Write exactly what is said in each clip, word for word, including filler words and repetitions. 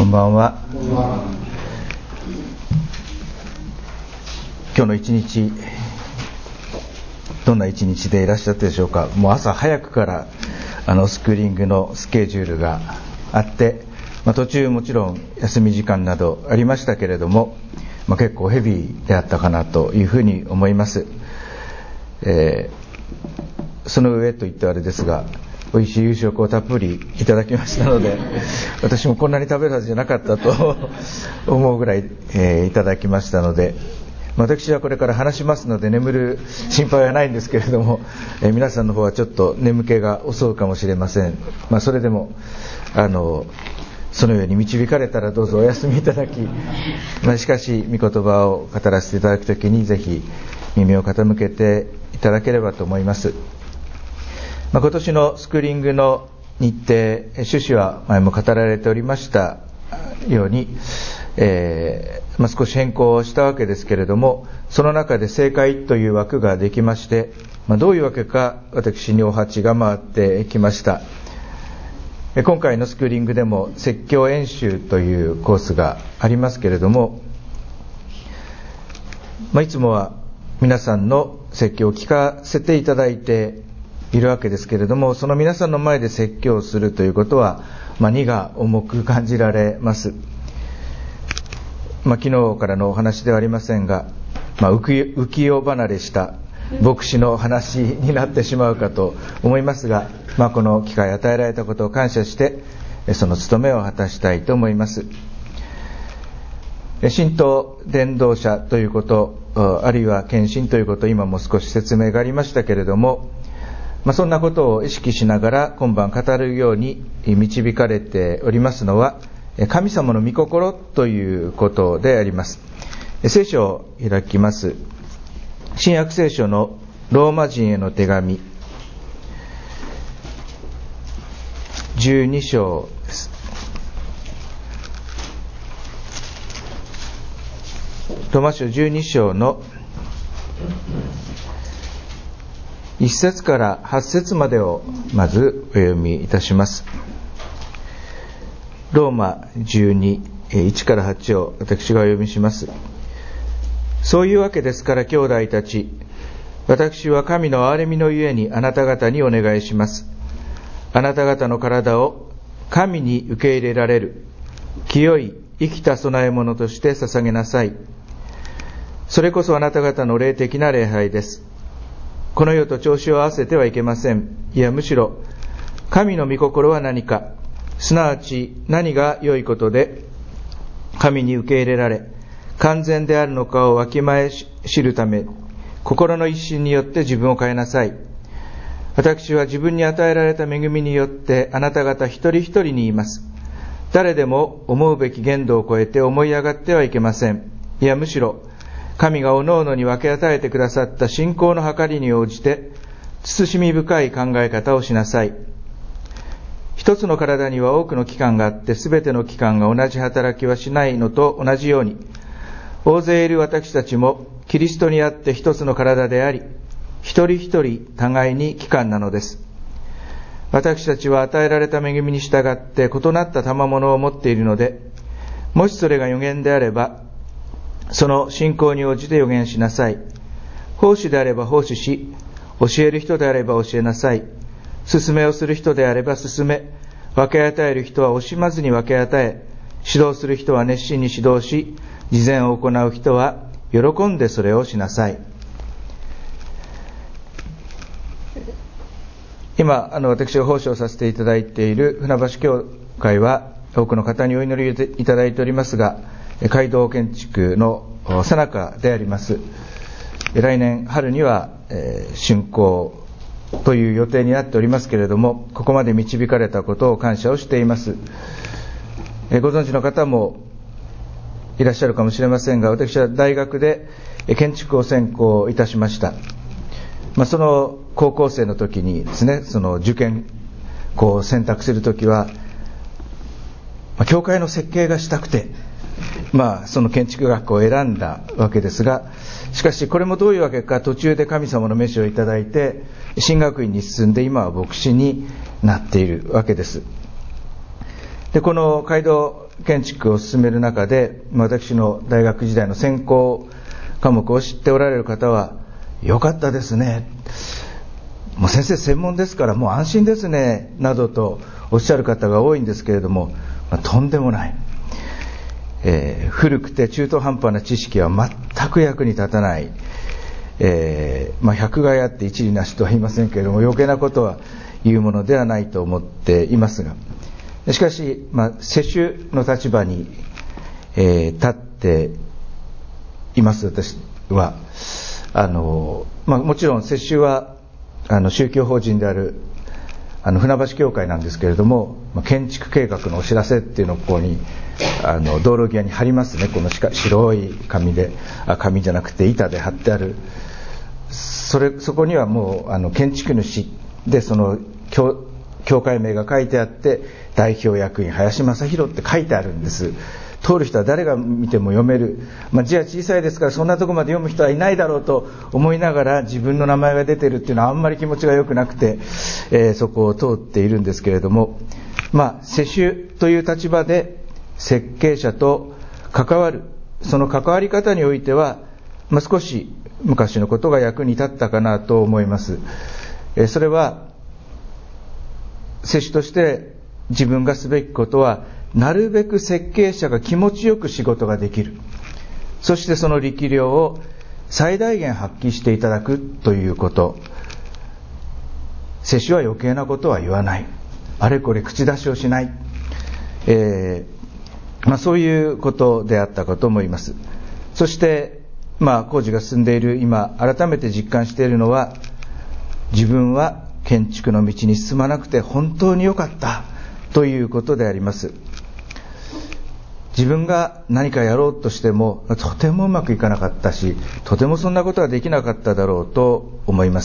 んばんは。今日の一日、どんな一日でいらっしゃったでしょうか。もう朝早くからあのスクーリングのスケジュールがあって、まあ、途中もちろん休み時間などありましたけれども、まあ、結構ヘビーであったかなというふうに思います。えー、その上といってあれですが、おいしい夕食をたっぷりいただきましたので、私もこんなに食べるはずじゃなかったと思うぐらい、えー、いただきましたので、私はこれから話しますので眠る心配はないんですけれども、えー、皆さんの方はちょっと眠気が襲うかもしれません。まあ、それでもあのそのように導かれたらどうぞお休みいただき、まあ、しかし御言葉を語らせていただくときにぜひ耳を傾けていただければと思います。まあ、今年のスクーリングの日程、趣旨は前も語られておりましたように、えーまあ、少し変更したわけですけれども、その中で正解という枠ができまして、まあ、どういうわけか私にお鉢が回ってきました。今回のスクーリングでも説教演習というコースがありますけれども、まあ、いつもは皆さんの説教を聞かせていただいているわけですけれども、その皆さんの前で説教をするということは、まあ、荷が重く感じられます。まあ、昨日からのお話ではありませんが、まあ、浮世離れした牧師の話になってしまうかと思いますが、まあ、この機会与えられたことを感謝してその務めを果たしたいと思います。神道伝道者ということ、あるいは献身ということ、今も少し説明がありましたけれども、まあ、そんなことを意識しながら今晩語るように導かれておりますのは、神様の御心ということであります。聖書を開きます。新約聖書のローマ人への手紙じゅうに章です。ローマ書じゅうに章のいち節からはち節までをまずお読みいたします。ローマじゅうに、いちからはちを私がお読みします。そういうわけですから兄弟たち、私は神の憐れみのゆえにあなた方にお願いします。あなた方の体を神に受け入れられる清い生きた供え物として捧げなさい。それこそあなた方の霊的な礼拝です。この世と調子を合わせてはいけません。いやむしろ神の御心は何か、すなわち何が良いことで神に受け入れられ完全であるのかをわきまえ知るため、心の一心によって自分を変えなさい。私は自分に与えられた恵みによってあなた方一人一人に言います。誰でも思うべき限度を超えて思い上がってはいけません。いやむしろ神がおのおのに分け与えてくださった信仰の計りに応じて慎み深い考え方をしなさい。一つの体には多くの器官があって、すべての器官が同じ働きはしないのと同じように、大勢いる私たちもキリストにあって一つの体であり、一人一人互いに器官なのです。私たちは与えられた恵みに従って異なった賜物を持っているので、もしそれが予言であれば、その信仰に応じて予言しなさい。奉仕であれば奉仕し、教える人であれば教えなさい。勧めをする人であれば勧め、分け与える人は惜しまずに分け与え、指導する人は熱心に指導し、慈善を行う人は喜んでそれをしなさい。今あの私が奉仕をさせていただいている船橋教会は多くの方にお祈りいただいておりますが、街道建築の最中であります。来年春には、えー、竣工という予定になっておりますけれども、ここまで導かれたことを感謝をしています。えー、ご存知の方もいらっしゃるかもしれませんが、私は大学で建築を専攻いたしました。まあ、その高校生の時にですね、その受験校を選択するときは、まあ、教会の設計がしたくて、まあ、その建築学校を選んだわけですが、しかしこれもどういうわけか、途中で神様の召しをいただいて神学院に進んで、今は牧師になっているわけです。でこの街道建築を進める中で、私の大学時代の専攻科目を知っておられる方は、よかったですね、もう先生専門ですからもう安心ですねなどとおっしゃる方が多いんですけれども、まあ、とんでもない、えー、古くて中途半端な知識は全く役に立たない、えーまあ、百害あって一利なしとは言いませんけれども、余計なことは言うものではないと思っていますが、しかし、まあ、世襲の立場に、えー、立っています私は。あの、まあ、もちろん世襲はあの宗教法人であるあの船橋教会なんですけれども、まあ、建築計画のお知らせっていうのをここにあの道路際に貼りますね。この白い紙で、あ紙じゃなくて板で貼ってある、それそこにはもうあの建築主でその 教, 教会名が書いてあって、代表役員林正弘って書いてあるんです。通る人は誰が見ても読める、まあ、字は小さいですからそんなところまで読む人はいないだろうと思いながら、自分の名前が出てるっていうのはあんまり気持ちが良くなくて、えー、そこを通っているんですけれども、まあ、世襲という立場で設計者と関わる、その関わり方においては、まあ、少し昔のことが役に立ったかなと思います。えー、それは世襲として自分がすべきことは、なるべく設計者が気持ちよく仕事ができる、そしてその力量を最大限発揮していただくということ。世襲は余計なことは言わない、あれこれ口出しをしない、えーまあ、そういうことであったかと思います。そして、まあ、工事が進んでいる今改めて実感しているのは、自分は建築の道に進まなくて本当に良かったということであります。自分が何かやろうとしてもとてもうまくいかなかったし、とてもそんなことはできなかっただろうと思います。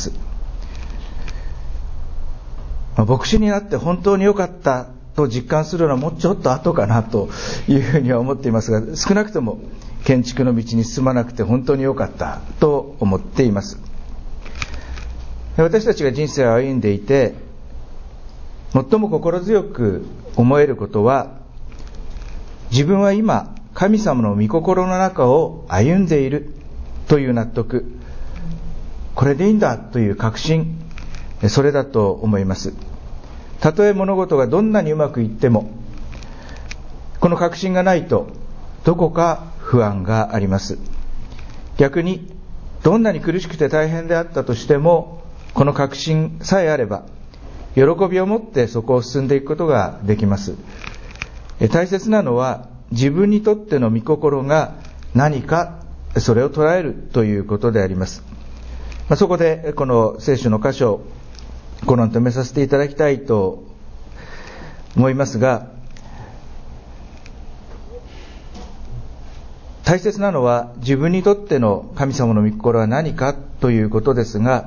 牧師になって本当に良かったと実感するのはもうちょっと後かなというふうには思っていますが、少なくとも建築の道に進まなくて本当に良かったと思っています。私たちが人生を歩んでいて最も心強く思えることは、自分は今神様の御心の中を歩んでいるという納得、これでいいんだという確信、それだと思います。たとえ物事がどんなにうまくいっても、この確信がないとどこか不安があります。逆にどんなに苦しくて大変であったとしても、この確信さえあれば喜びを持ってそこを進んでいくことができます。大切なのは自分にとっての御心が何か、それを捉えるということであります。そこでこの聖書の箇所をこの止めさせていただきたいと思いますが、大切なのは自分にとっての神様の御心は何かということですが、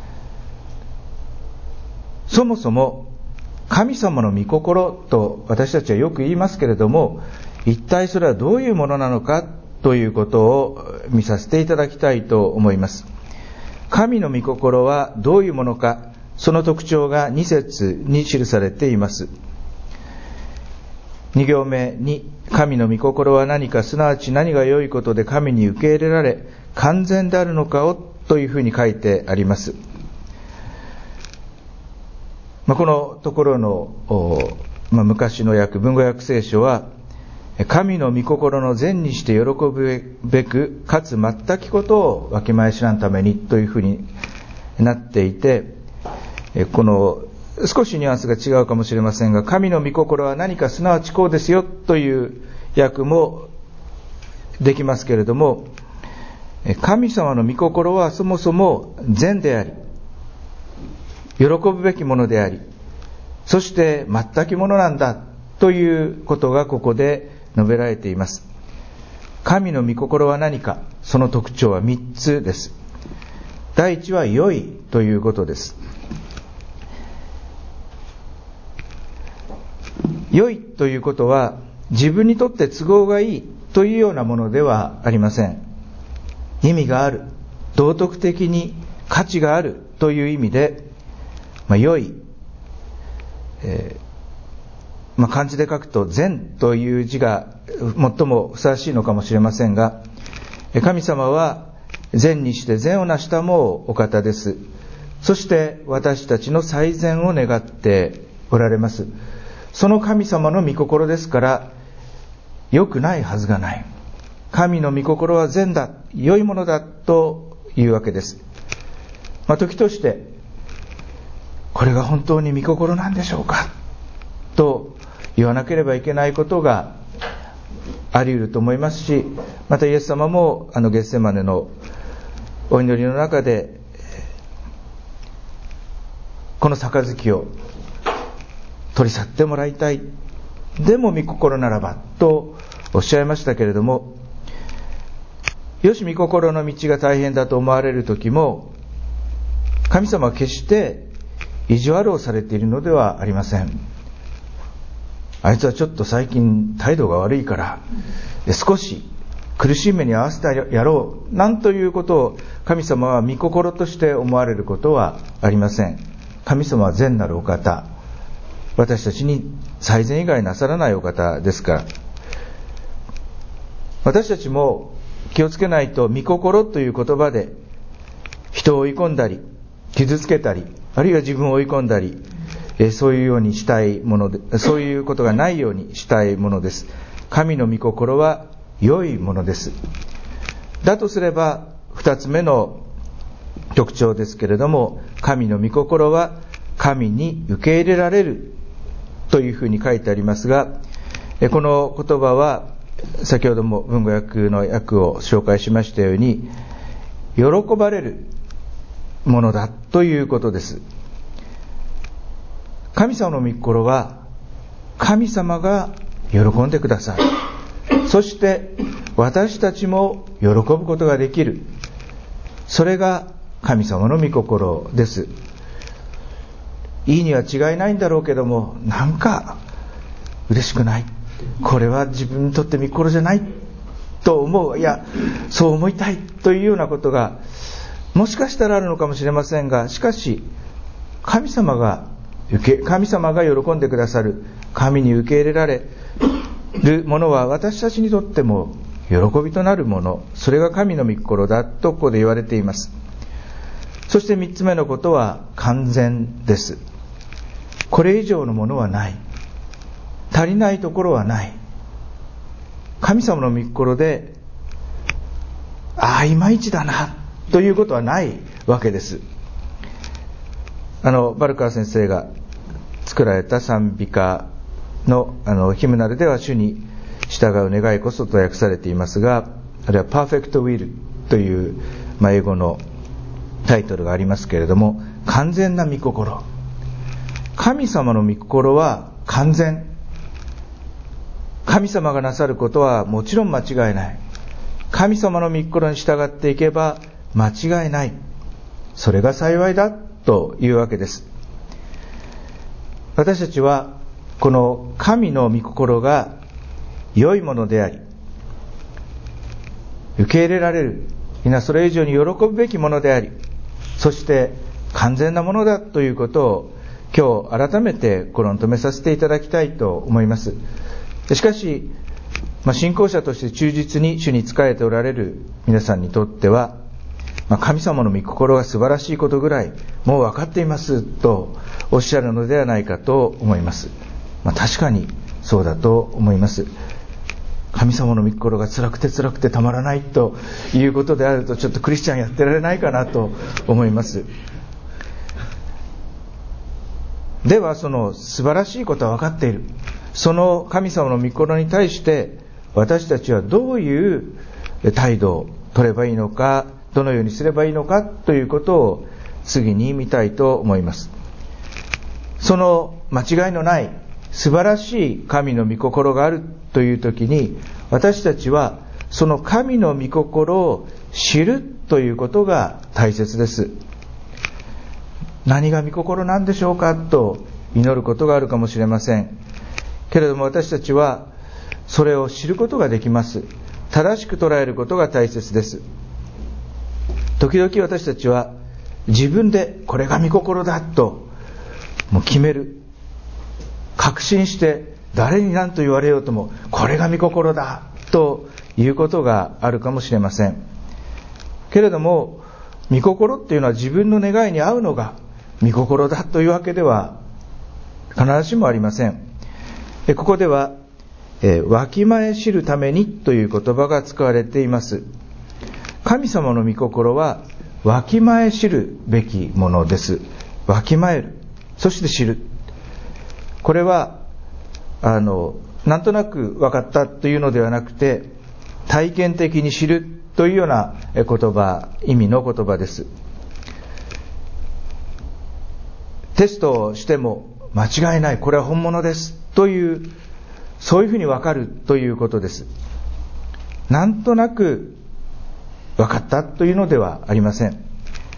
そもそも神様の御心と私たちはよく言いますけれども、一体それはどういうものなのかということを見させていただきたいと思います。神の御心はどういうものか、その特徴がに節に記されています。に行目に、神の御心は何か、すなわち何が良いことで神に受け入れられ完全であるのかをというふうに書いてあります。まあ、このところの、まあ、昔の訳、文語訳聖書は、神の御心の善にして喜ぶべく、かつ全きことをわきまえ知らんためにというふうになっていて、この少しニュアンスが違うかもしれませんが、神の御心は何か、すなわちこうですよという訳もできますけれども、神様の御心はそもそも善であり、喜ぶべきものであり、そして全きものなんだということがここで述べられています。神の御心は何か、その特徴はみっつです。第一は良いということです。良いということは自分にとって都合がいいというようなものではありません。意味がある、道徳的に価値があるという意味で、まあ、良い、えまあ、漢字で書くと善という字が最もふさわしいのかもしれませんが、神様は善にして善をなしたもお方です。そして私たちの最善を願っておられます。その神様の御心ですから、良くないはずがない。神の御心は善だ、良いものだというわけです。まあ、時としてこれが本当に御心なんでしょうかと言わなければいけないことがあり得ると思いますし、またイエス様もあのゲッセマネのお祈りの中で、この杯を取り去ってもらいたい、でも御心ならばとおっしゃいましたけれども、よし御心の道が大変だと思われる時も、神様は決して意地悪をされているのではありません。あいつはちょっと最近態度が悪いから少し苦しい目に遭わせてやろう、なんということを神様は御心として思われることはありません。神様は善なるお方、私たちに最善以外なさらないお方ですから、私たちも気をつけないと、御心という言葉で人を追い込んだり傷つけたり、あるいは自分を追い込んだり、そういうようにしたいもので、そういうことがないようにしたいものです。神の御心は良いものです。だとすれば二つ目の特徴ですけれども、神の御心は神に受け入れられるというふうに書いてありますが、この言葉は先ほども文語訳の訳を紹介しましたように、喜ばれるものだということです。神様の御心は神様が喜んでくださる、そして私たちも喜ぶことができる、それが神様の御心です。いいには違いないんだろうけども、なんか嬉しくない、これは自分にとって御心じゃないと思う、いやそう思いたいというようなことがもしかしたらあるのかもしれませんが、しかし神様が受け神様が喜んでくださる、神に受け入れられるものは私たちにとっても喜びとなるもの、それが神の御心だとここで言われています。そして三つ目のことは完全です。これ以上のものはない、足りないところはない。神様の御心でああいまいちだなということはないわけです。あのバルカー先生が作られた賛美歌 の, あのヒムナルでは主に従う願いこそと訳されていますが、あるいはパーフェクトウィルという、まあ、英語のタイトルがありますけれども、完全な御心、神様の御心は完全、神様がなさることはもちろん間違いない、神様の御心に従っていけば間違いない、それが幸いだというわけです。私たちはこの神の御心が良いものであり、受け入れられる、皆それ以上に喜ぶべきものであり、そして完全なものだということを今日改めて心に留めさせていただきたいと思います。しかし、まあ、信仰者として忠実に主に仕えておられる皆さんにとっては、まあ、神様の御心が素晴らしいことぐらいもう分かっていますとおっしゃるのではないかと思います。まあ、確かにそうだと思います。神様の御心が辛くて辛くてたまらないということであると、ちょっとクリスチャンやってられないかなと思います。ではその素晴らしいことは分かっている、その神様の御心に対して私たちはどういう態度を取ればいいのか、どのようにすればいいのかということを次に見たいと思います。その間違いのない素晴らしい神の御心があるという時に、私たちはその神の御心を知るということが大切です。何が御心なんでしょうかと祈ることがあるかもしれませんけれども、私たちはそれを知ることができます。正しく捉えることが大切です。時々私たちは自分でこれが御心だともう決める、確信して誰に何と言われようともこれが御心だということがあるかもしれません。けれども御心っていうのは自分の願いに合うのが御心だというわけでは必ずしもありません。ここではわきまえ知るためにという言葉が使われています。神様の御心はわきまえ知るべきものです。わきまえる、そして知る。これはあのなんとなく分かったというのではなくて、体験的に知るというような言葉、意味の言葉です。テストをしても間違いない、これは本物ですという、そういうふうに分かるということです。なんとなく分かったというのではありません。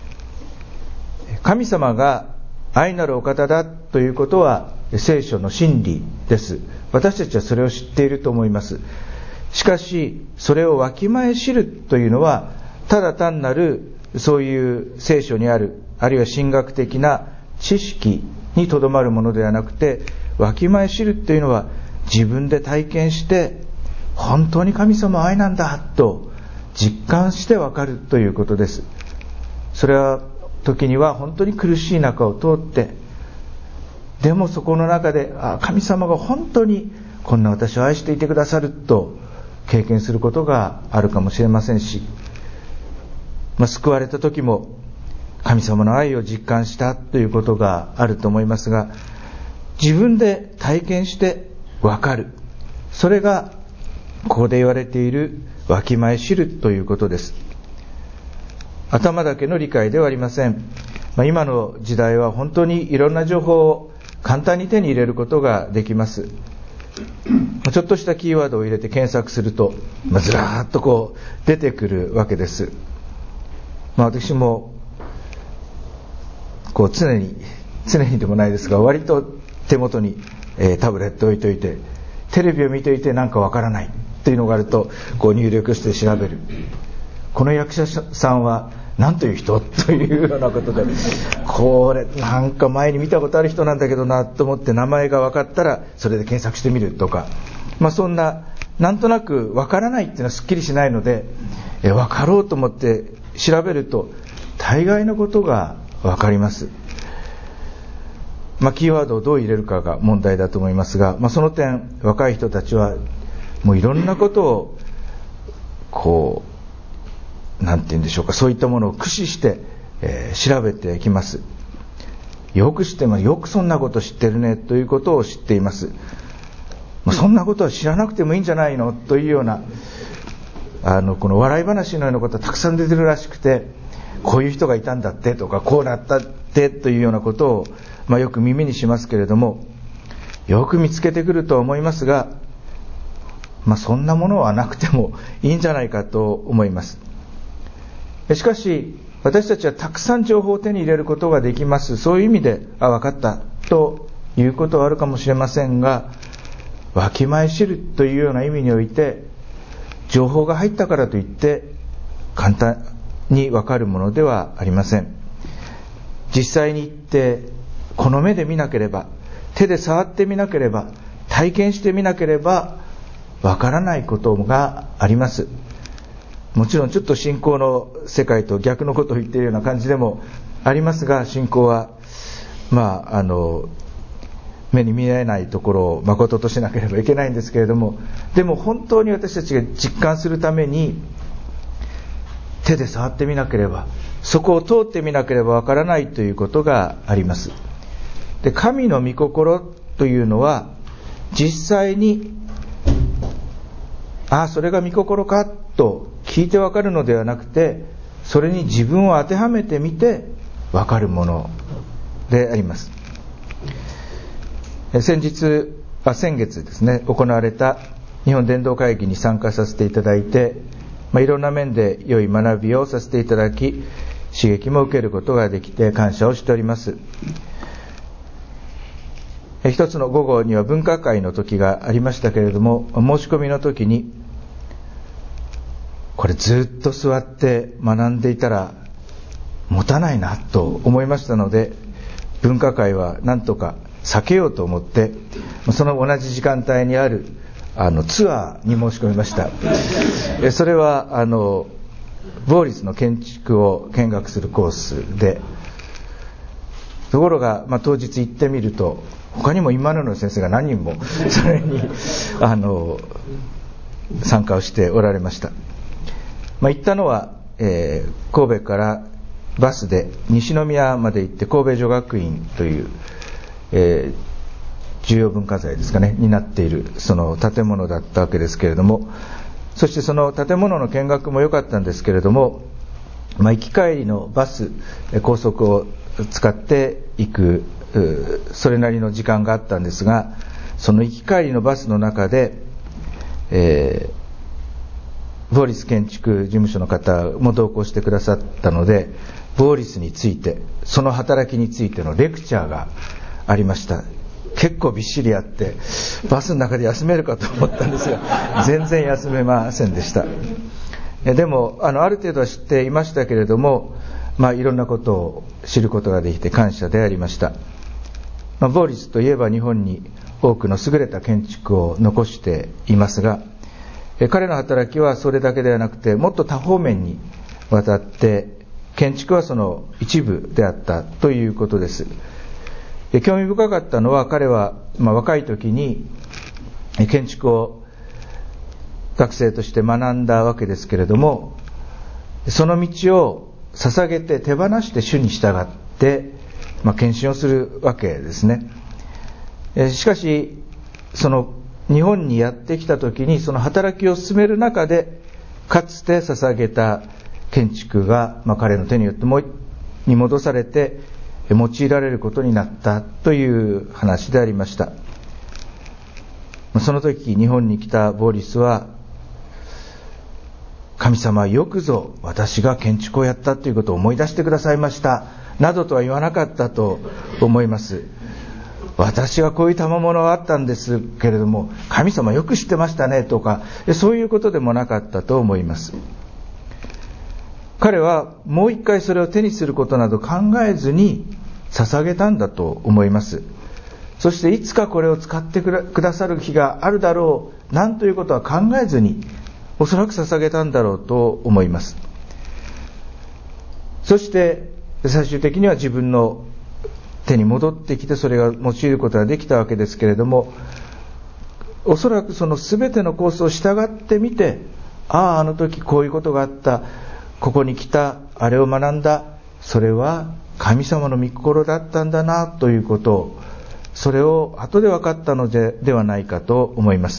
神様が愛なるお方だということは聖書の真理です。私たちはそれを知っていると思います。しかしそれをわきまえ知るというのは、ただ単なるそういう聖書にある、あるいは神学的な知識にとどまるものではなくて、わきまえ知るというのは自分で体験して本当に神様は愛なんだと実感してわかるということです。それは時には本当に苦しい中を通って、でもそこの中であ神様が本当にこんな私を愛していてくださると経験することがあるかもしれませんし、まあ、救われた時も神様の愛を実感したということがあると思いますが、自分で体験して分かる、それがここで言われているわきまえ知るということです。頭だけの理解ではありません。まあ、今の時代は本当にいろんな情報を簡単に手に入れることができます。ちょっとしたキーワードを入れて検索すると、まあ、ずらーっとこう出てくるわけです。まあ、私もこう常に常にでもないですが、割と手元に、えー、タブレットを置いておいて、テレビを見ていてなんかわからないというのがあるとこう入力して調べる。この役者さんは何という人というようなことで、これなんか前に見たことある人なんだけどなと思って名前が分かったらそれで検索してみるとか、まあ、そんななんとなく分からないっていうのはすっきりしないので、え分かろうと思って調べると大概のことが分かります。まあ、キーワードをどう入れるかが問題だと思いますが、まあ、その点若い人たちはもういろんなことをこうなんて言うんでしょうか、そういったものを駆使して、えー、調べてきます。よく知ってます。よくそんなこと知ってるねということを知っています。まあ、そんなことは知らなくてもいいんじゃないのというようなあのこの笑い話のようなことはたくさん出てるらしくて、こういう人がいたんだってとかこうなったってというようなことを、まあ、よく耳にしますけれども、よく見つけてくると思いますが、まあ、そんなものはなくてもいいんじゃないかと思います。しかし私たちはたくさん情報を手に入れることができます。そういう意味であ分かったということはあるかもしれませんが、わきまえ知るというような意味において、情報が入ったからといって簡単に分かるものではありません。実際に行ってこの目で見なければ、手で触ってみなければ、体験してみなければ分からないことがあります。もちろんちょっと信仰の世界と逆のことを言っているような感じでもありますが、信仰はまああの目に見えないところを誠としなければいけないんですけれども、でも本当に私たちが実感するために手で触ってみなければ、そこを通ってみなければわからないということがあります。で、神の御心というのは実際にああそれが御心かと聞いてわかるのではなくて、それに自分を当てはめてみてわかるものであります。先日あ先月ですね、行われた日本伝道会議に参加させていただいて、まあ、いろんな面で良い学びをさせていただき、刺激も受けることができて感謝をしております。一つの午後には文化会の時がありましたけれども、申し込みの時にこれずっと座って学んでいたら持たないなと思いましたので、文化会はなんとか避けようと思って、その同じ時間帯にあるあのツアーに申し込みました。それはあのボーリスの建築を見学するコースで、ところが、まあ、当日行ってみると他にも今野の先生が何人もそれにあの参加をしておられました。まあ、行ったのは、えー、神戸からバスで西宮まで行って神戸女学院という、えー、重要文化財ですかねになっているその建物だったわけですけれども、そしてその建物の見学も良かったんですけれども、まあ、行き帰りのバス高速を使って行くそれなりの時間があったんですが、その行き帰りのバスの中で、えー、ボーリス建築事務所の方も同行してくださったので、ボーリスについてその働きについてのレクチャーがありました。結構びっしりあってバスの中で休めるかと思ったんですが全然休めませんでした。でも あの、ある程度は知っていましたけれども、まあ、いろんなことを知ることができて感謝でありました。まあ、ボーリスといえば日本に多くの優れた建築を残していますが、彼の働きはそれだけではなくてもっと多方面にわたって建築はその一部であったということです。興味深かったのは、彼はまあ若い時に建築を学生として学んだわけですけれども、その道を捧げて手放して主に従って、まあ、献身をするわけですね。しかしその日本にやってきた時にその働きを進める中で、かつて捧げた建築が、まあ、彼の手によってもに戻されて用いられることになったという話でありました。その時日本に来たボーリスは、神様よくぞ私が建築をやったということを思い出してくださいましたなどとは言わなかったと思います。私はこういう賜物があったんですけれども、神様よく知ってましたねとか、そういうことでもなかったと思います。彼はもう一回それを手にすることなど考えずに捧げたんだと思います。そしていつかこれを使ってくださる日があるだろうなんということは考えずに、おそらく捧げたんだろうと思います。そして最終的には自分の手に戻ってきて、それが用いることができたわけですけれども、おそらくその全てのコースを従ってみて、あああの時こういうことがあった、ここに来た、あれを学んだ、それは神様の御心だったんだなということを、それを後で分かったので、ではないかと思います。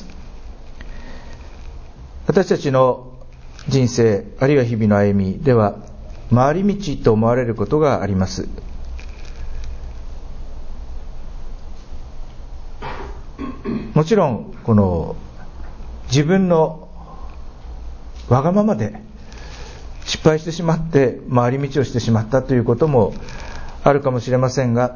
私たちの人生、あるいは日々の歩みでは、回り道と思われることがあります。もちろんこの自分のわがままで失敗してしまって回り道をしてしまったということもあるかもしれませんが、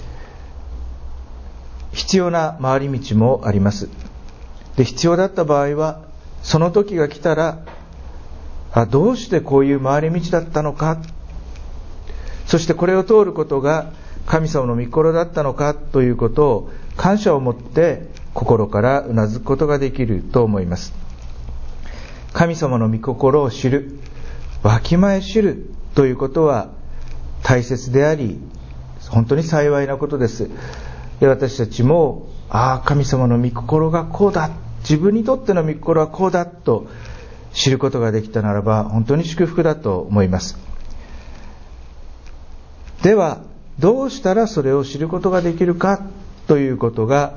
必要な回り道もあります。で、必要だった場合はその時が来たら、あ、どうしてこういう回り道だったのか、そしてこれを通ることが神様の御心だったのかということを感謝を持って心からうなずくことができると思います。神様の御心を知る、わきまえ知るということは大切であり、本当に幸いなことです。で、私たちも、ああ神様の御心がこうだ、自分にとっての御心はこうだと知ることができたならば、本当に祝福だと思います。ではどうしたらそれを知ることができるかということが、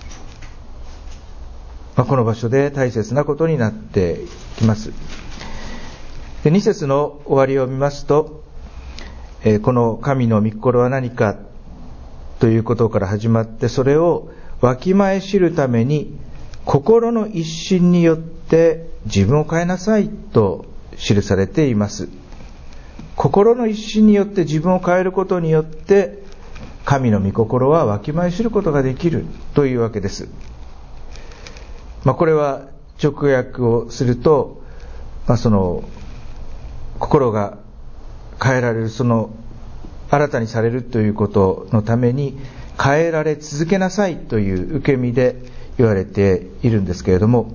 まあ、この場所で大切なことになってきます。で、に節の終わりを見ますと、えー、この神の御心は何かということから始まって、それをわきまえ知るために心の一心によって自分を変えなさいと記されています。心の一心によって自分を変えることによって神の御心はわきまえ知ることができるというわけです。まあ、これは直訳をすると、まあ、その心が変えられる、その新たにされるということのために変えられ続けなさいという受け身で言われているんですけれども、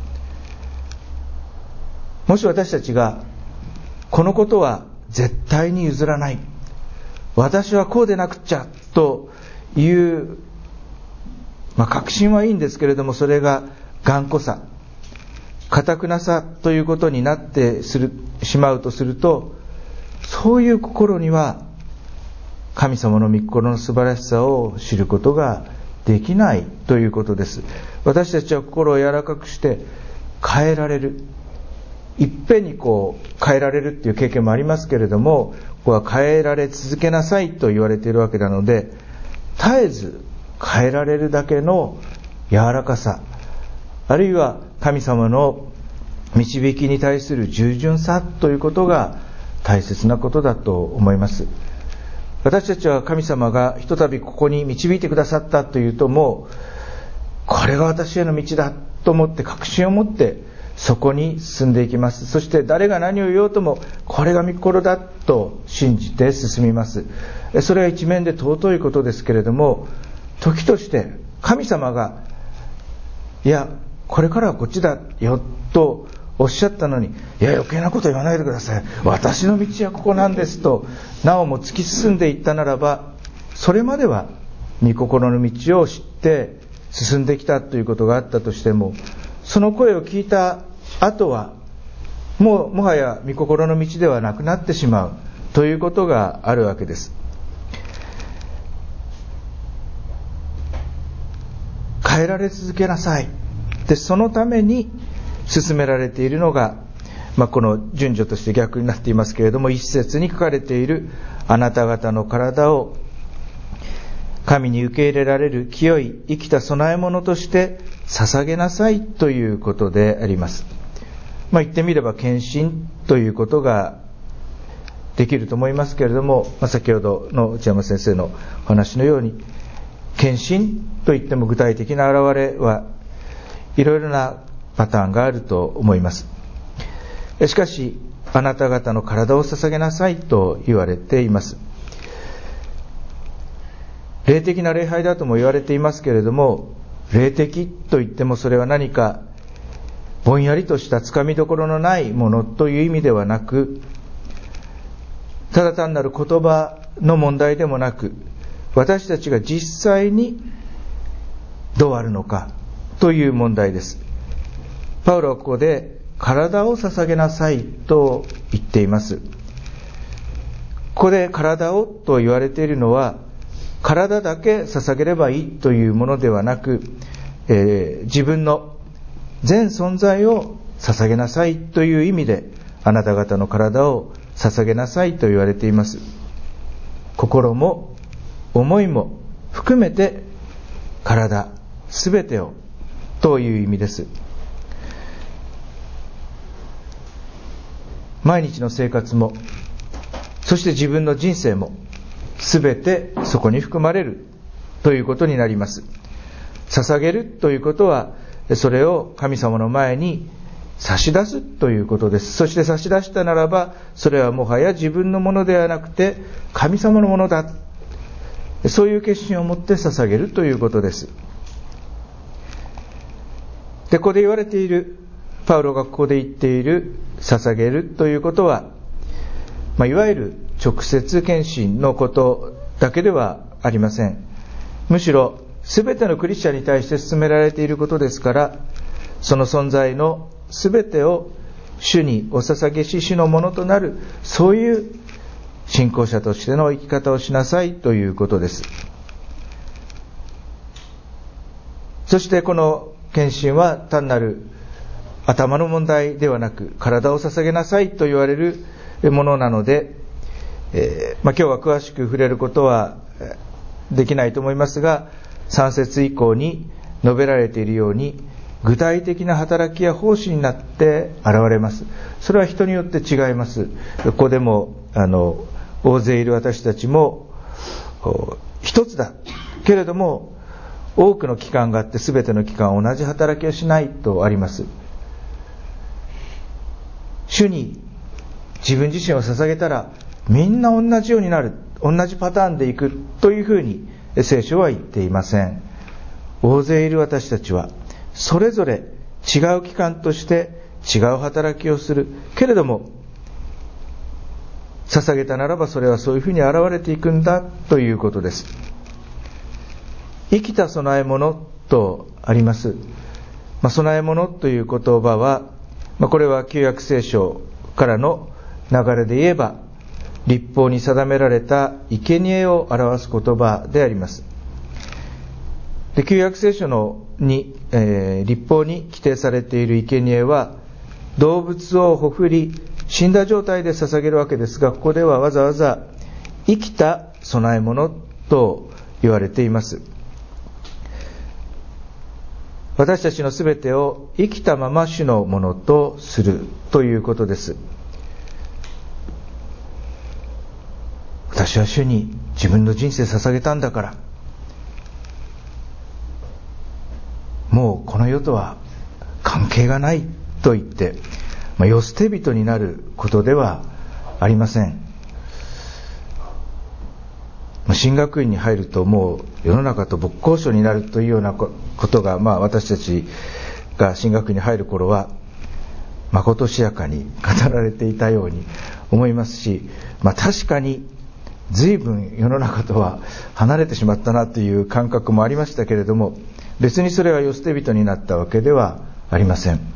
もし私たちがこのことは絶対に譲らない、私はこうでなくっちゃという、まあ、確信はいいんですけれども、それが頑固さ、固くなさということになってするしまうとすると、そういう心には神様の御心の素晴らしさを知ることができないということです。私たちは心を柔らかくして変えられる、いっぺんにこう変えられるっていう経験もありますけれども、ここは変えられ続けなさいと言われているわけなので、絶えず変えられるだけの柔らかさ、あるいは神様の導きに対する従順さということが大切なことだと思います。私たちは神様がひとたびここに導いてくださったというと、もうこれが私への道だと思って確信を持ってそこに進んでいきます。そして誰が何を言おうともこれが御心だと信じて進みます。それは一面で尊いことですけれども、時として神様がいやこれからはこっちだよとおっしゃったのに、いや余計なこと言わないでください、私の道はここなんですとなおも突き進んでいったならば、それまでは御心の道を知って進んできたということがあったとしても、その声を聞いた後はもうもはや御心の道ではなくなってしまうということがあるわけです。変えられ続けなさい。で、そのために進められているのが、まあ、この順序として逆になっていますけれども、一節に書かれているあなた方の体を神に受け入れられる清い生きた供え物として捧げなさいということであります。まあ、言ってみれば献身ということができると思いますけれども、まあ、先ほどの内山先生のお話のように、献身といっても具体的な現れはいろいろなパターンがあると思います。しかしあなた方の体を捧げなさいと言われています。霊的な礼拝だとも言われていますけれども、霊的といってもそれは何かぼんやりとしたつかみどころのないものという意味ではなく、ただ単なる言葉の問題でもなく、私たちが実際にどうあるのかという問題です。パウロはここで体を捧げなさいと言っています。ここで体をと言われているのは、体だけ捧げればいいというものではなく、えー、自分の全存在を捧げなさいという意味で、あなた方の体を捧げなさいと言われています。心も思いも含めて体すべてをという意味です。毎日の生活も、そして自分の人生もすべてそこに含まれるということになります。捧げるということは、それを神様の前に差し出すということです。そして差し出したならば、それはもはや自分のものではなくて神様のものだ、そういう決心を持って捧げるということです。で、ここで言われている、パウロがここで言っている捧げるということは、まあ、いわゆる直接献身のことだけではありません。むしろすべてのクリスチャンに対して進められていることですから、その存在のすべてを主にお捧げし、主のものとなる、そういう信仰者としての生き方をしなさいということです。そしてこの献身は単なる頭の問題ではなく、体を捧げなさいと言われるものなので、えーまあ、今日は詳しく触れることはできないと思いますが、さん節以降に述べられているように、具体的な働きや奉仕になって現れます。それは人によって違います。ここでもあの大勢いる私たちも一つだけれども、多くの期間があって全ての期間同じ働きをしないとあります。主に自分自身を捧げたらみんな同じようになる、同じパターンでいくというふうに聖書は言っていません。大勢いる私たちはそれぞれ違う機関として違う働きをするけれども、捧げたならばそれはそういうふうに現れていくんだということです。生きた供え物とあります。まあ、供え物という言葉は、まあ、これは旧約聖書からの流れで言えば律法に定められた生贄を表す言葉であります。で、旧約聖書のに、えー、律法に規定されている生贄は動物をほふり死んだ状態で捧げるわけですが、ここではわざわざ生きた供え物と言われています。私たちのすべてを生きたまま主のものとするということです。私は主に自分の人生捧げたんだから、もうこの世とは関係がないと言って、まあ、世捨て人になることではありません。神学院に入るともう世の中と没交渉になるというようなことが、まあ、私たちが神学院に入る頃はまことしやかに語られていたように思いますし、まあ、確かに随分世の中とは離れてしまったなという感覚もありましたけれども、別にそれは世捨て人になったわけではありません。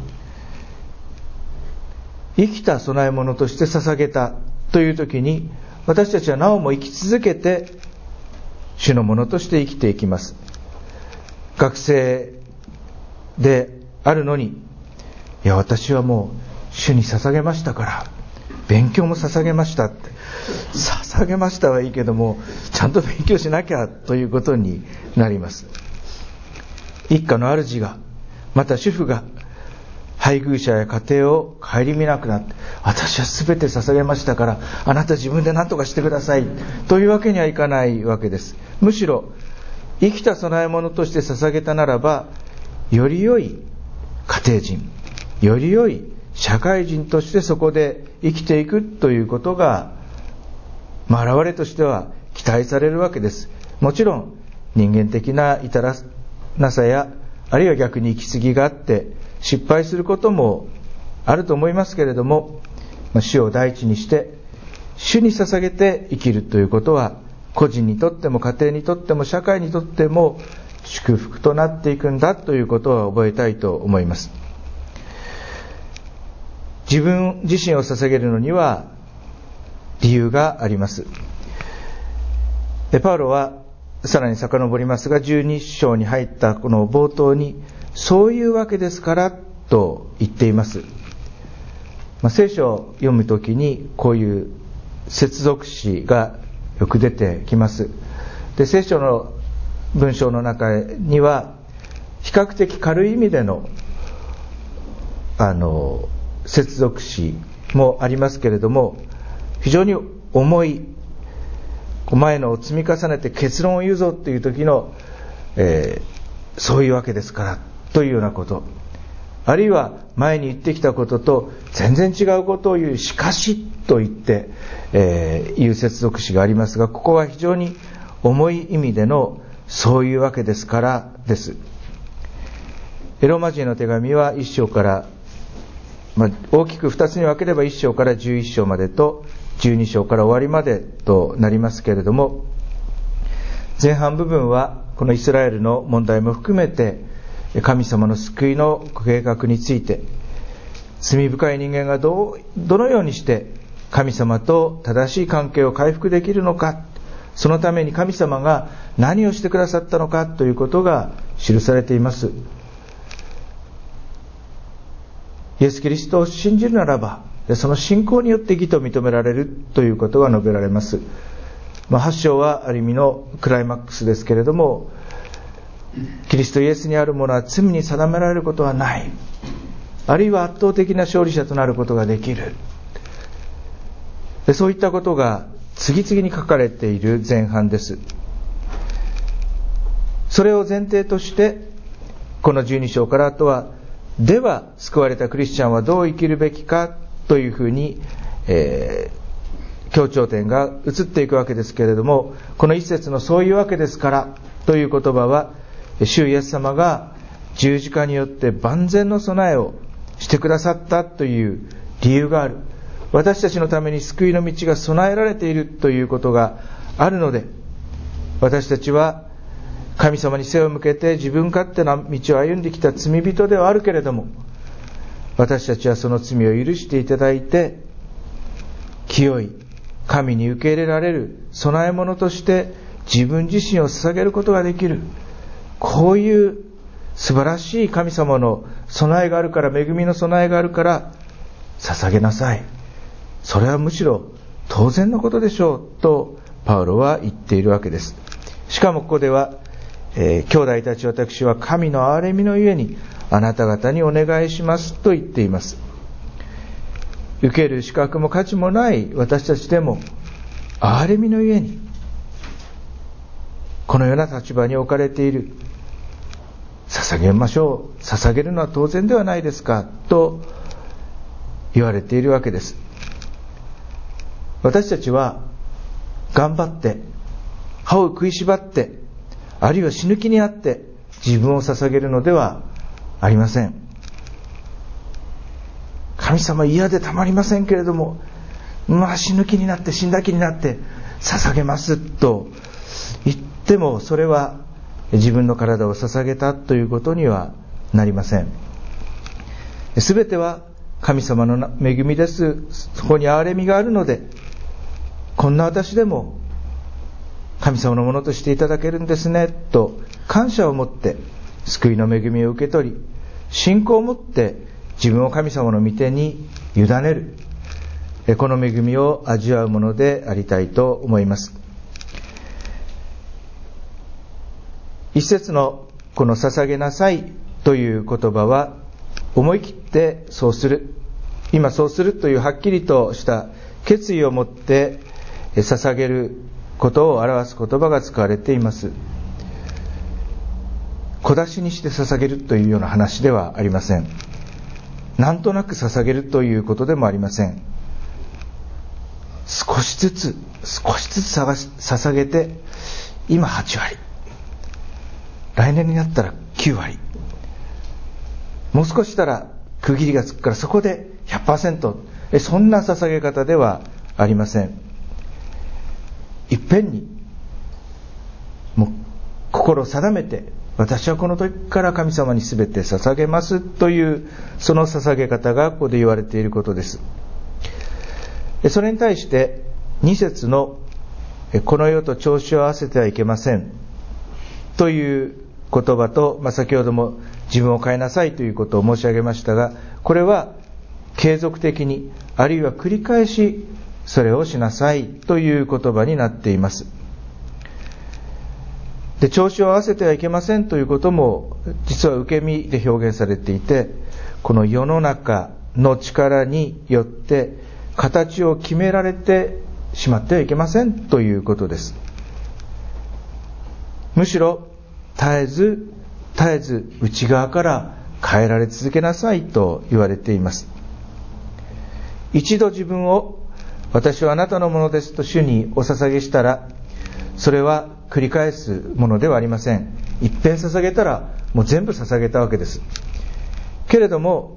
生きた供え物として捧げたという時に、私たちはなおも生き続けて主のものとして生きていきます。学生であるのに、いや私はもう主に捧げましたから勉強も捧げましたって、捧げましたはいいけどもちゃんと勉強しなきゃということになります。一家の主が、また主婦が配偶者や家庭を顧みなくなって、私は全て捧げましたからあなた自分で何とかしてくださいというわけにはいかないわけです。むしろ生きた供え物として捧げたならば、より良い家庭人、より良い社会人としてそこで生きていくということが、まあ、現れとしては期待されるわけです。もちろん人間的な至らなさや、あるいは逆に行き過ぎがあって失敗することもあると思いますけれども、主を第一にして主に捧げて生きるということは、個人にとっても家庭にとっても社会にとっても祝福となっていくんだということは覚えたいと思います。自分自身を捧げるのには理由があります。で、パウロはさらに遡りますが、じゅうに章に入ったこの冒頭に、そういうわけですからと言っています。まあ、聖書を読むときにこういう接続詞がよく出てきます。で、聖書の文章の中には比較的軽い意味でのあの接続詞もありますけれども、非常に重い前のを積み重ねて結論を言うぞという時の、えー、そういうわけですからというようなこと、あるいは前に言ってきたことと全然違うことを言うしかしと言って、えー、いう接続詞がありますが、ここは非常に重い意味でのそういうわけですからです。ローマ人の手紙はいっ章から、まあ、大きくふたつに分ければいっ章からじゅういっ章までとじゅうに章から終わりまでとなりますけれども、前半部分はこのイスラエルの問題も含めて神様の救いの計画について、罪深い人間がどうどのようにして神様と正しい関係を回復できるのか、そのために神様が何をしてくださったのかということが記されています。イエス・キリストを信じるならば、その信仰によって義と認められるということが述べられます。まあ、はち章はある意味のクライマックスですけれども、キリストイエスにあるものは罪に定められることはない、あるいは圧倒的な勝利者となることができる、でそういったことが次々に書かれている前半です。それを前提としてこのじゅうに章からあとは、では救われたクリスチャンはどう生きるべきかというふうに、えー、 強調点が移っていくわけですけれども、この一節のそういうわけですからという言葉は、主イエス様が十字架によって万全の備えをしてくださったという理由がある。私たちのために救いの道が備えられているということがあるので、私たちは神様に背を向けて自分勝手な道を歩んできた罪人ではあるけれども、私たちはその罪を許していただいて、清い神に受け入れられる備え物として自分自身を捧げることができる。こういう素晴らしい神様の備えがあるから、恵みの備えがあるから捧げなさい。それはむしろ当然のことでしょうとパウロは言っているわけです。しかもここでは、えー、兄弟たち、私は神の憐れみのゆえにあなた方にお願いしますと言っています。受ける資格も価値もない私たちでも、憐れみのゆえにこのような立場に置かれている。捧げましょう。捧げるのは当然ではないですかと言われているわけです。私たちは頑張って歯を食いしばって、あるいは死ぬ気になって自分を捧げるのではありません。神様嫌でたまりませんけれども、まあ死ぬ気になって死んだ気になって捧げますと言っても、それは自分の体を捧げたということにはなりません。すべては神様の恵みです。そこに憐れみがあるので、こんな私でも神様のものとしていただけるんですねと感謝を持って救いの恵みを受け取り、信仰を持って自分を神様の御手に委ねる、この恵みを味わうものでありたいと思います。一節のこの捧げなさいという言葉は、思い切ってそうする、今そうするというはっきりとした決意を持って捧げることを表す言葉が使われています。小出しにして捧げるというような話ではありません。なんとなく捧げるということでもありません。少しずつ少しずつ捧げて、今はちわり、来年になったらきゅうわり、もう少ししたら区切りがつくからそこで ひゃくパーセント、 そんな捧げ方ではありません。いっぺんにもう心を定めて、私はこの時から神様に全て捧げますという、その捧げ方がここで言われていることです。それに対してに節のこの世と調子を合わせてはいけませんという言葉と、まあ、先ほども自分を変えなさいということを申し上げましたが、これは継続的に、あるいは繰り返しそれをしなさいという言葉になっています。で、調子を合わせてはいけませんということも実は受け身で表現されていて、この世の中の力によって形を決められてしまってはいけませんということです。むしろ絶えず絶えず内側から変えられ続けなさいと言われています。一度自分を私はあなたのものですと主にお捧げしたら、それは繰り返すものではありません。一遍捧げたらもう全部捧げたわけです。けれども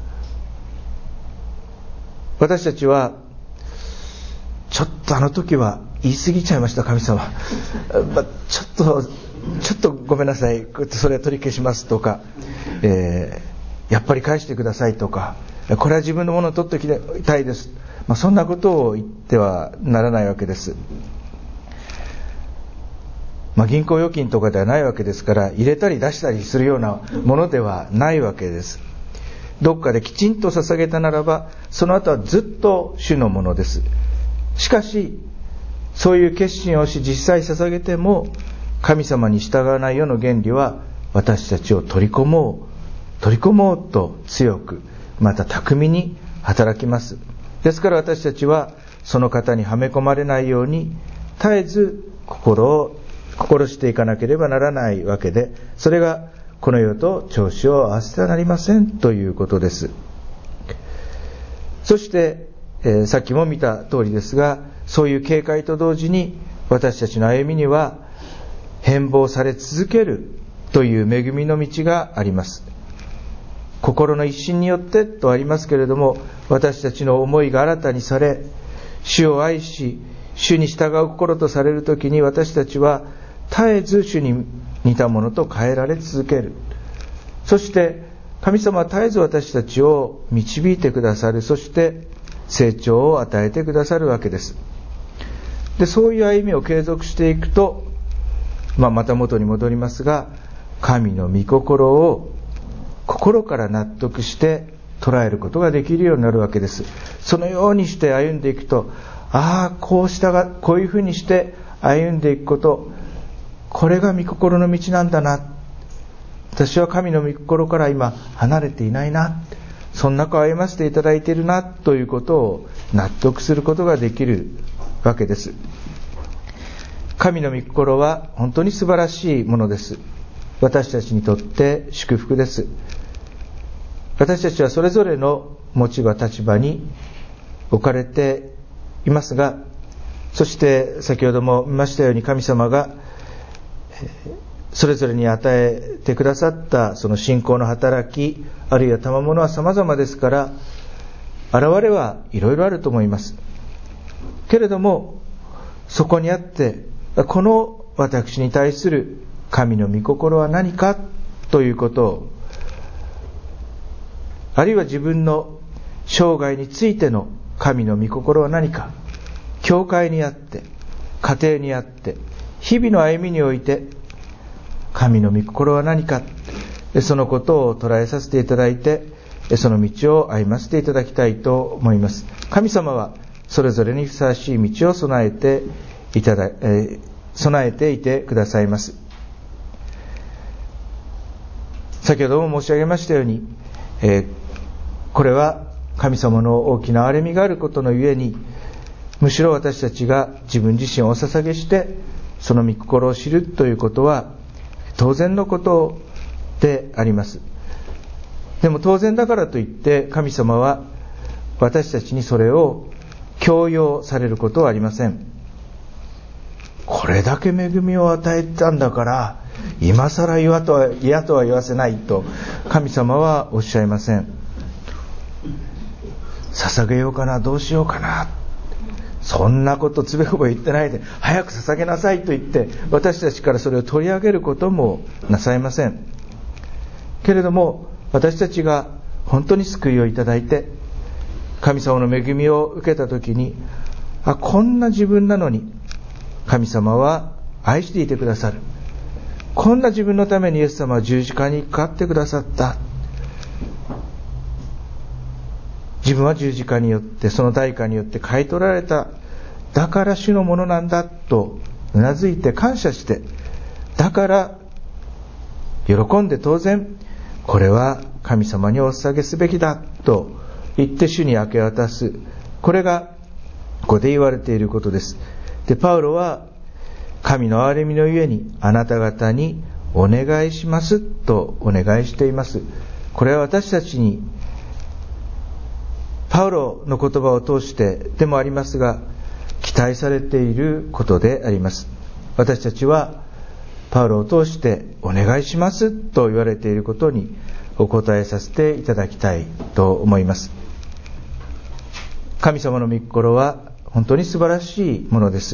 私たちは、ちょっとあの時は言い過ぎちゃいました神様、まあ、ちょっとちょっとごめんなさい、それは取り消しますとか、えー、やっぱり返してくださいとか、これは自分のものを取っておきたいです、まあ、そんなことを言ってはならないわけです。まあ、銀行預金とかではないわけですから、入れたり出したりするようなものではないわけです。どっかできちんと捧げたならば、その後はずっと主のものです。しかしそういう決心をし実際捧げても、神様に従わない世の原理は私たちを取り込もう取り込もうと強く、また巧みに働きます。ですから私たちはその方にはめ込まれないように絶えず心を心していかなければならないわけで、それがこの世と調子を合わせてはなりませんということです。そして、えー、さっきも見た通りですが、 そういう警戒と同時に私たちの歩みには変貌され続けるという恵みの道があります。心の一心によってとありますけれども、私たちの思いが新たにされ、主を愛し主に従う心とされるときに、私たちは絶えず主に似たものと変えられ続ける。そして神様は絶えず私たちを導いてくださる。そして成長を与えてくださるわけです。で、そういう歩みを継続していくと、まあ、また元に戻りますが、神の御心を心から納得して捉えることができるようになるわけです。そのようにして歩んでいくと、ああ、こうしたがこういうふうにして歩んでいくこと、これが御心の道なんだな、私は神の御心から今離れていないな、そんな中を歩ませていただいているなということを納得することができるわけです。神の御心は本当に素晴らしいものです。私たちにとって祝福です。私たちはそれぞれの持ち場立場に置かれていますが、そして先ほども見ましたように、神様がそれぞれに与えてくださったその信仰の働き、あるいは賜物は様々ですから、現れはいろいろあると思います。けれども、そこにあってこの私に対する神の御心は何かということを、あるいは自分の生涯についての神の御心は何か、教会にあって家庭にあって日々の歩みにおいて神の御心は何か、そのことを捉えさせていただいて、その道を歩ませていただきたいと思います。神様はそれぞれにふさわしい道を備えていただ、えー、備えていてくださいます。先ほども申し上げましたように、えー、これは神様の大きな憐れみがあることのゆえに、むしろ私たちが自分自身をお捧げしてその御心を知るということは当然のことであります。でも当然だからといって神様は私たちにそれを強要されることはありません。これだけ恵みを与えたんだから今更嫌とは嫌とは言わせないと神様はおっしゃいません。捧げようかな、どうしようかな、そんなことつべこべ言ってないで早く捧げなさいと言って私たちからそれを取り上げることもなさいません。けれども私たちが本当に救いをいただいて神様の恵みを受けたときに、あ、こんな自分なのに神様は愛していてくださる、こんな自分のためにイエス様は十字架にかかってくださった、自分は十字架によってその代価によって買い取られた、だから主のものなんだとうなずいて感謝して、だから喜んで当然これは神様にお捧げすべきだと言って主に明け渡す、これがここで言われていることです。で、パウロは神の憐れみのゆえにあなた方にお願いしますとお願いしています。これは私たちにパウロの言葉を通してでもありますが、期待されていることであります。私たちはパウロを通してお願いしますと言われていることにお答えさせていただきたいと思います。神様の御心は本当に素晴らしいものです。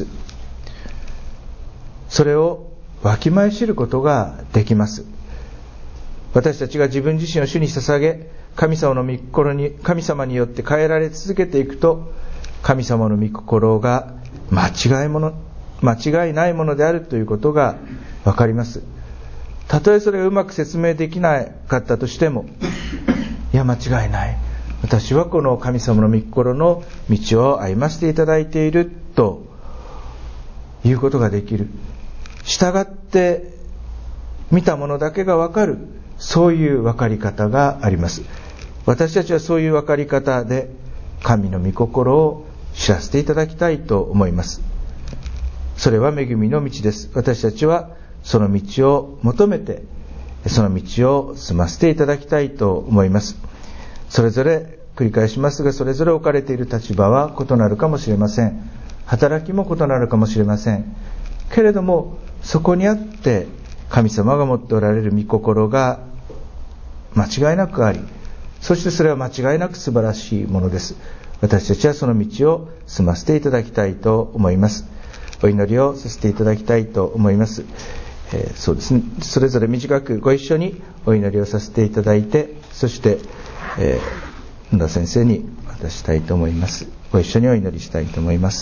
それをわきまえ知ることができます。私たちが自分自身を主に捧げ、神様の御心に、神様によって変えられ続けていくと、神様の御心が間違いもの、間違いないものであるということがわかります。たとえそれがうまく説明できなかったとしても、いや間違いない、私はこの神様の御心の道を歩ませていただいているということができる。従って見たものだけがわかる、そういう分かり方があります。私たちはそういう分かり方で神の御心を知らせていただきたいと思います。それは恵みの道です。私たちはその道を求めてその道を進ませていただきたいと思います。それぞれ繰り返しますが、それぞれ置かれている立場は異なるかもしれません。 働きも異なるかもしれませんけれども、そこにあって神様が持っておられる御心が間違いなくあり、そしてそれは間違いなく素晴らしいものです。私たちはその道を進ませていただきたいと思います。お祈りをさせていただきたいと思います。えー、そうですね、それぞれ短くご一緒にお祈りをさせていただいて、そして、えー、野田先生に渡したいと思います。ご一緒にお祈りしたいと思います。